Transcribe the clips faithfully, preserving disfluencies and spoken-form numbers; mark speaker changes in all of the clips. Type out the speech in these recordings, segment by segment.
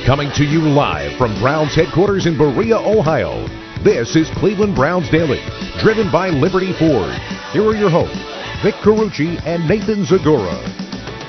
Speaker 1: Coming to you live from Browns headquarters in Berea, Ohio. This is Cleveland Browns Daily, driven by Liberty Ford. Here are your hosts, Vic Carucci and Nathan Zagora.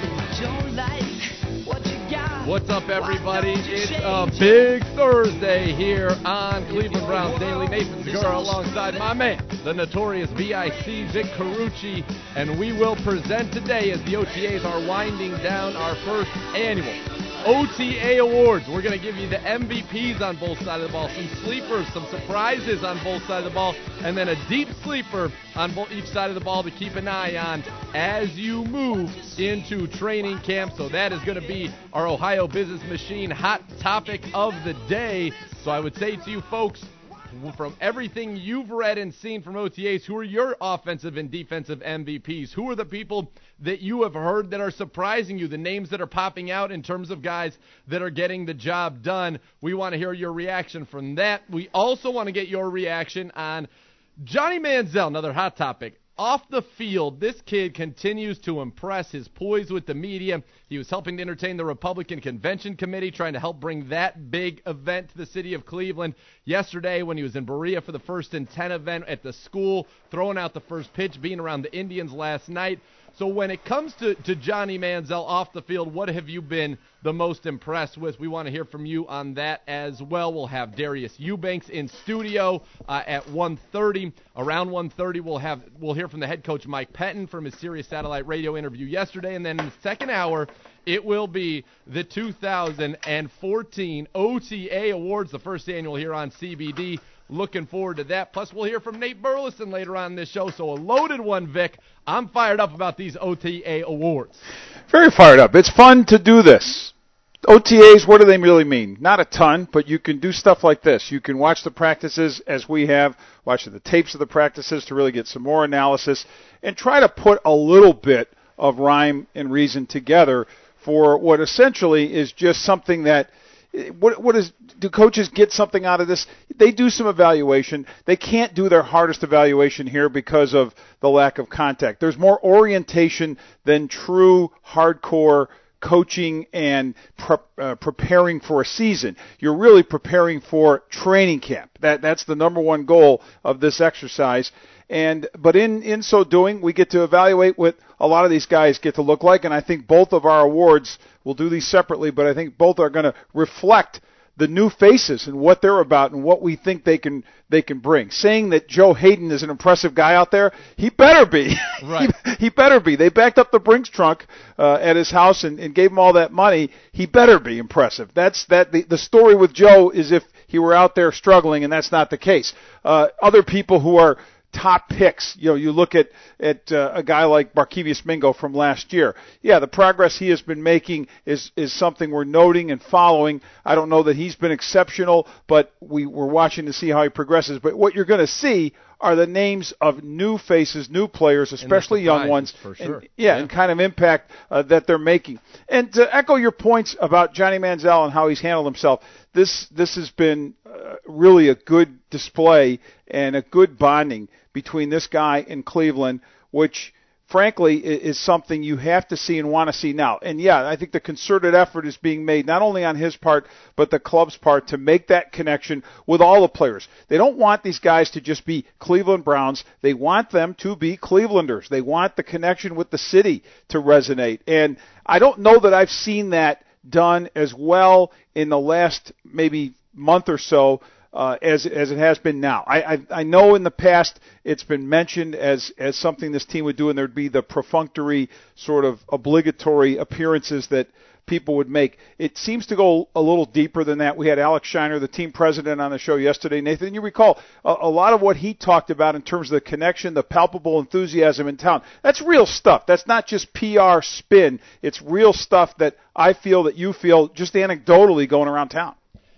Speaker 2: What's up, everybody? It's a big Thursday here on Cleveland Browns Daily. Nathan Zagora alongside my man, the notorious V I C, Vic Carucci, and we will present today, as the O T As are winding down, our first annual O T A Awards. We're going to give you the M V Ps on both sides of the ball, some sleepers, some surprises on both sides of the ball, and then a deep sleeper on both each side of the ball to keep an eye on as you move into training camp. So that is going to be our Ohio Business Machine hot topic of the day. So I would say to you folks, from everything you've read and seen from O T As, who are your offensive and defensive M V Ps? Who are the people that you have heard that are surprising you, the names that are popping out in terms of guys that are getting the job done? We want to hear your reaction from that. We also want to get your reaction on Johnny Manziel, another hot topic. Off the field, this kid continues to impress. His poise with the media. He was helping to entertain the Republican Convention Committee, trying to help bring that big event to the city of Cleveland. Yesterday, when he was in Berea for the First and Ten event at the school, throwing out the first pitch, being around the Indians last night. So when it comes to, to Johnny Manziel off the field, what have you been the most impressed with? We want to hear from you on that as well. We'll have Darius Eubanks in studio uh, at one thirty. Around one thirty, we'll have we'll hear from the head coach Mike Pettin from his Sirius Satellite Radio interview yesterday. And then in the second hour, it will be the two thousand fourteen O T A Awards, the first annual here on C B D. Looking forward to that. Plus, we'll hear from Nate Burleson later on in this show. So a loaded one, Vic. I'm fired up about these O T A awards.
Speaker 3: Very fired up. It's fun to do this. O T As, what do they really mean? Not a ton, but you can do stuff like this. You can watch the practices as we have, watch the tapes of the practices to really get some more analysis, and try to put a little bit of rhyme and reason together for what essentially is just something that What what is do coaches get something out of this? They do some evaluation. They can't do their hardest evaluation here because of the lack of contact. There's more orientation than true hardcore coaching and pre- uh, preparing for a season. You're really preparing for training camp. That that's the number one goal of this exercise. And but in, in so doing, we get to evaluate what a lot of these guys get to look like, and I think both of our awards, we'll do these separately, but I think both are going to reflect the new faces and what they're about and what we think they can they can bring. Saying that Joe Hayden is an impressive guy out there, he better be.
Speaker 2: Right.
Speaker 3: he, he better be. They backed up the Brinks trunk uh, at his house and, and gave him all that money. He better be impressive. That's that. The, the story with Joe is if he were out there struggling, and that's not the case. Uh, other people who are top picks, you know, you look at at uh, a guy like Barkevious Mingo from last year. Yeah, the progress he has been making is is something we're noting and following. I don't know that he's been exceptional, but we, we're watching to see how he progresses. But what you're going to see are the names of new faces, new players, especially young ones,
Speaker 2: for sure.
Speaker 3: and, yeah,
Speaker 2: yeah,
Speaker 3: and kind of impact uh, that they're making. And to echo your points about Johnny Manziel and how he's handled himself, this this has been uh, really a good display and a good bonding between this guy and Cleveland, which frankly is something you have to see and want to see now. And yeah, I think the concerted effort is being made not only on his part, but the club's part to make that connection with all the players. They don't want these guys to just be Cleveland Browns. They want them to be Clevelanders. They want the connection with the city to resonate. And I don't know that I've seen that done as well in the last maybe month or so Uh, as as it has been now. I, I I know in the past it's been mentioned as as something this team would do, and there'd be the perfunctory sort of obligatory appearances that people would make. It seems to go a little deeper than that. We had Alex Shiner, the team president, on the show yesterday. Nathan, you recall a, a lot of what he talked about in terms of the connection, the palpable enthusiasm in town. That's real stuff. That's not just P R spin. It's real stuff that I feel that you feel just anecdotally going around town.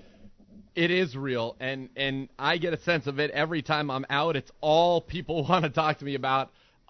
Speaker 2: It is real, and, and I get a sense of it every time I'm out. It's all people want to talk to me about.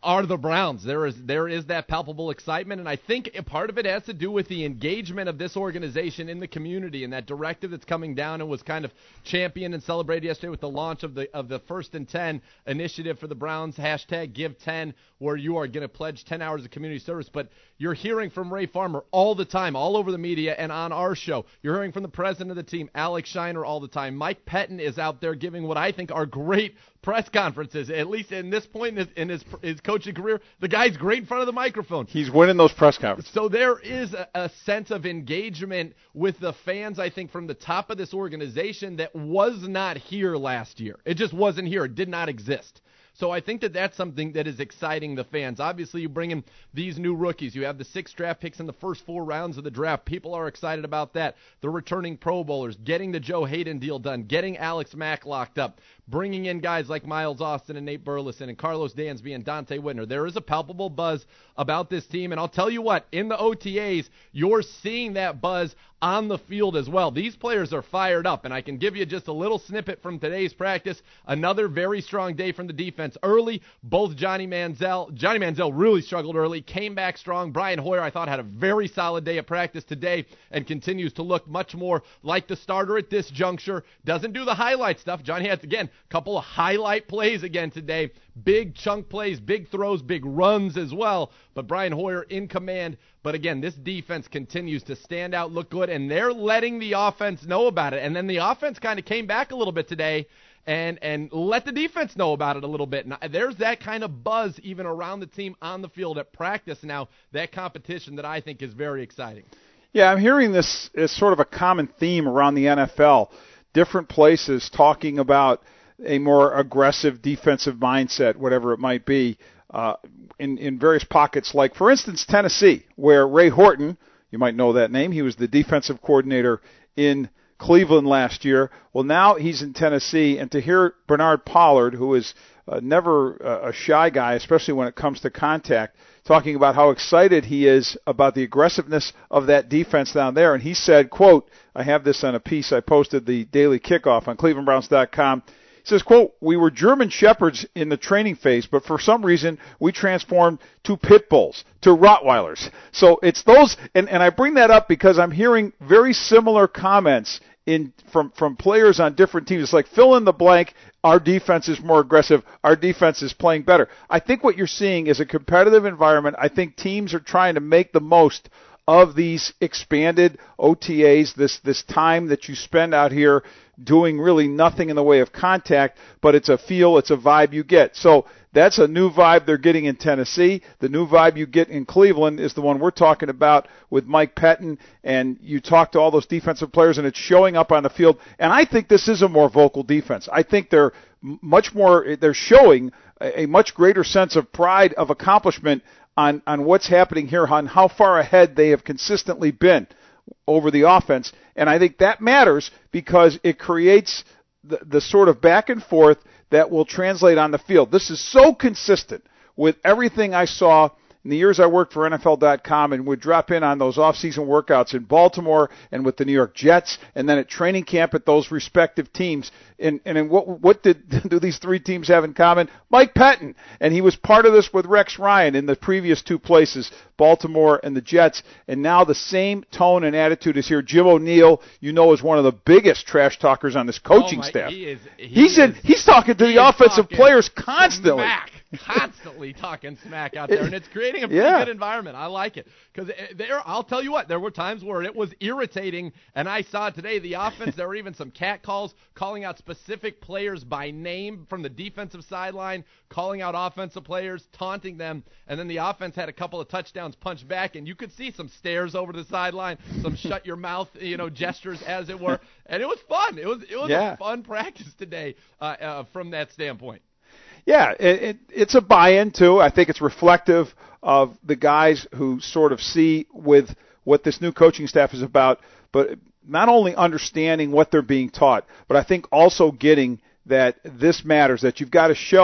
Speaker 2: are the Browns. There is there is that palpable excitement, and I think a part of it has to do with the engagement of this organization in the community and that directive that's coming down and was kind of championed and celebrated yesterday with the launch of the of the First and ten initiative for the Browns, hashtag Give ten, where you are going to pledge ten hours of community service. But you're hearing from Ray Farmer all the time, all over the media and on our show. You're hearing from the president of the team, Alex Shiner, all the time. Mike Pettin is out there giving what I think are great press conferences, at least in this point in his, in his, his coaching career. The guy's great in front of the microphone.
Speaker 3: He's winning those press conferences.
Speaker 2: So there is a, a sense of engagement with the fans, I think, from the top of this organization that was not here last year. It just wasn't here. It did not exist. So I think that that's something that is exciting the fans. Obviously, you bring in these new rookies. You have the six draft picks in the first four rounds of the draft. People are excited about that. The returning Pro Bowlers, getting the Joe Hayden deal done, getting Alex Mack locked up, bringing in guys like Miles Austin and Nate Burleson and Carlos Dansby and Dante Whitner. There is a palpable buzz about this team, and I'll tell you what, in the O T As, you're seeing that buzz on the field as well. These players are fired up, and I can give you just a little snippet from today's practice. Another very strong day from the defense. Early, both Johnny Manziel, Johnny Manziel really struggled early, came back strong. Brian Hoyer, I thought, had a very solid day of practice today and continues to look much more like the starter at this juncture. Doesn't do the highlight stuff. Johnny had, again, a couple of highlight plays again today. Big chunk plays, big throws, big runs as well. But Brian Hoyer in command. But again, this defense continues to stand out, look good, and they're letting the offense know about it. And then the offense kind of came back a little bit today and and let the defense know about it a little bit. Now, there's that kind of buzz even around the team on the field at practice now, that competition that I think is very exciting.
Speaker 3: Yeah, I'm hearing this as sort of a common theme around the N F L. Different places talking about a more aggressive defensive mindset, whatever it might be, uh, in, in various pockets. Like, for instance, Tennessee, where Ray Horton, you might know that name, he was the defensive coordinator in Cleveland last year. Well, now he's in Tennessee, and to hear Bernard Pollard, who is uh, never uh, a shy guy, especially when it comes to contact, talking about how excited he is about the aggressiveness of that defense down there. And he said, quote, I have this on a piece I posted, the Daily Kickoff on cleveland browns dot com. He says, quote, we were German Shepherds in the training phase, but for some reason we transformed to pit bulls, to Rottweilers. So it's those, and, and I bring that up because I'm hearing very similar comments in from, from players on different teams. It's like fill in the blank, our defense is more aggressive, our defense is playing better. I think what you're seeing is a competitive environment. I think teams are trying to make the most of these expanded O T As, this this time that you spend out here doing really nothing in the way of contact, but it's a feel, it's a vibe you get. So that's a new vibe they're getting in Tennessee. The new vibe you get in Cleveland is the one we're talking about with Mike Pettin, and you talk to all those defensive players, and it's showing up on the field. And I think this is a more vocal defense. I think they're much more, they're showing a, a much greater sense of pride, of accomplishment on, on what's happening here, on how far ahead they have consistently been over the offense. And I think that matters because it creates the, the sort of back and forth that will translate on the field. This is so consistent with everything I saw in the years I worked for N F L dot com and would drop in on those off-season workouts in Baltimore and with the New York Jets, and then at training camp at those respective teams. And, and in what, what did do these three teams have in common? Mike Pettin. And he was part of this with Rex Ryan in the previous two places, Baltimore and the Jets. And now the same tone and attitude is here. Jim O'Neill, you know, is one of the biggest trash talkers on this coaching
Speaker 2: oh my,
Speaker 3: staff.
Speaker 2: He is, he
Speaker 3: he's
Speaker 2: is,
Speaker 3: in. He's talking to
Speaker 2: he
Speaker 3: the offensive players constantly.
Speaker 2: Smack. Constantly talking smack out there, and it's creating a pretty
Speaker 3: yeah.
Speaker 2: good environment. I like it because there. I'll tell you what, there were times where it was irritating, and I saw today the offense. There were even some cat calls calling out specific players by name from the defensive sideline, calling out offensive players, taunting them, and then the offense had a couple of touchdowns punched back, and you could see some stares over the sideline, some shut your mouth, you know, gestures as it were, and it was fun. It was it was
Speaker 3: yeah.
Speaker 2: a fun practice today uh, uh, from that standpoint.
Speaker 3: Yeah, it, it, it's a buy-in, too. I think it's reflective of the guys who sort of see with what this new coaching staff is about, but not only understanding what they're being taught, but I think also getting that this matters, that you've got to show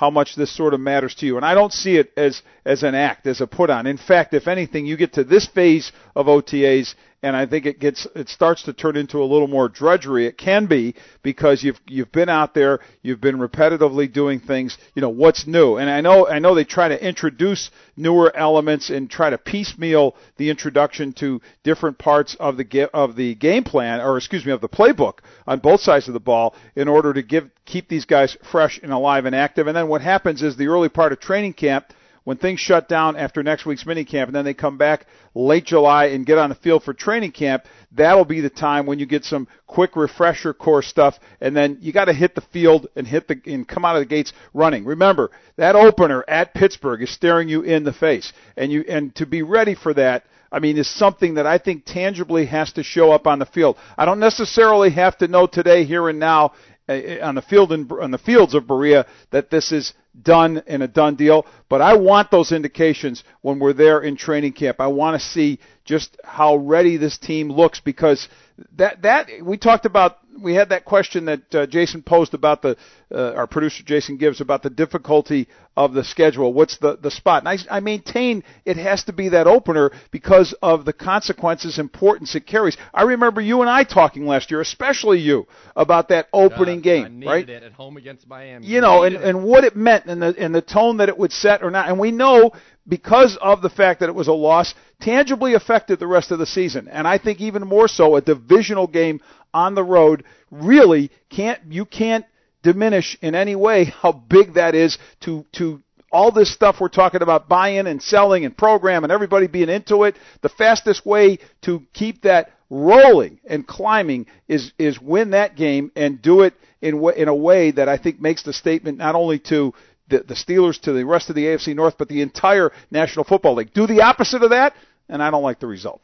Speaker 3: how much this sort of matters to you. And I don't see it as, as an act, as a put-on. In fact, if anything, you get to this phase of O T As, and I think it gets it starts to turn into a little more drudgery. It can be because you've you've been out there, you've been repetitively doing things. You know, what's new? And I know I know they try to introduce newer elements and try to piecemeal the introduction to different parts of the of the game plan, or excuse me, of the playbook on both sides of the ball in order to give keep these guys fresh and alive and active. And then what happens is the early part of training camp, when things shut down after next week's minicamp, and then they come back late July and get on the field for training camp, that'll be the time when you get some quick refresher course stuff, and then you got to hit the field and hit the and come out of the gates running. Remember, that opener at Pittsburgh is staring you in the face, and you and to be ready for that, I mean, is something that I think tangibly has to show up on the field. I don't necessarily have to know today, here and now, on the field in, on the fields of Berea, that this is done and a done deal, but I want those indications when we're there in training camp. I want to see just how ready this team looks, because that that we talked about. We had that question that uh, Jason posed about the uh, our producer Jason Gibbs about the difficulty of the schedule. What's the the spot? And I, I maintain it has to be that opener because of the consequences, importance it carries. I remember you and I talking last year, especially you, about that opening
Speaker 2: uh,
Speaker 3: game,
Speaker 2: I needed
Speaker 3: right?
Speaker 2: It at home against Miami.
Speaker 3: You know, and, and what it meant, and the and the tone that it would set or not. And we know, because of the fact that it was a loss, tangibly affected the rest of the season. And I think even more so, a divisional game on the road really can't, you can't diminish in any way how big that is to, to all this stuff we're talking about, buying and selling and program and everybody being into it. The fastest way to keep that rolling and climbing is, is win that game and do it in, in a way that I think makes the statement not only to the, the Steelers, to the rest of the A F C North, but the entire National Football League. Do the opposite of that, and I don't like the result.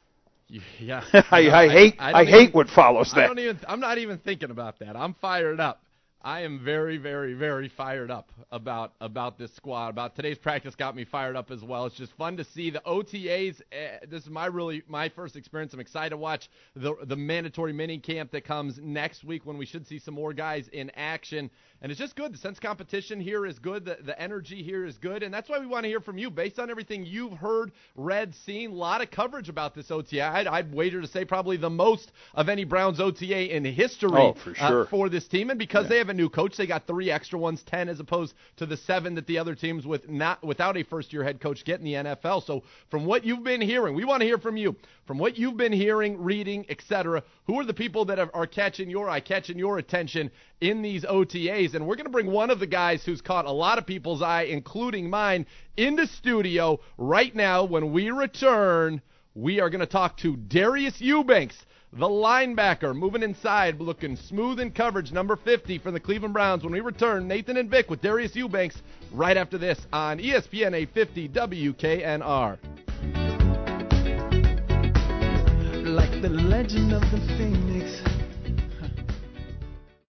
Speaker 2: Yeah,
Speaker 3: I,
Speaker 2: no,
Speaker 3: I hate
Speaker 2: I,
Speaker 3: I, I
Speaker 2: even,
Speaker 3: hate what follows that.
Speaker 2: I don't even. I'm not even thinking about that. I'm fired up. I am very, very, very fired up about about this squad. About today's practice got me fired up as well. It's just fun to see the O T As. Uh, this is my really my first experience. I'm excited to watch the the mandatory mini camp that comes next week when we should see some more guys in action. And it's just good. The sense competition here is good. The, the energy here is good. And that's why we want to hear from you. Based on everything you've heard, read, seen, a lot of coverage about this O T A. I'd, I'd wager to say probably the most of any Browns O T A in history
Speaker 3: oh, for, sure.
Speaker 2: uh, for this team. And because
Speaker 3: yeah.
Speaker 2: they have a new coach, they got three extra ones, ten as opposed to the seven that the other teams with not without a first-year head coach get in the N F L. So from what you've been hearing, we want to hear from you. From what you've been hearing, reading, et cetera, who are the people that are, are catching your eye, catching your attention in these O T As? And we're going to bring one of the guys who's caught a lot of people's eye, including mine, in the studio right now. When we return, we are going to talk to Darius Eubanks, the linebacker, moving inside, looking smooth in coverage, number fifty for the Cleveland Browns. When we return, Nathan and Vic with Darius Eubanks right after this on E S P N eight fifty W K N R.
Speaker 4: Like the legend of the phoenix,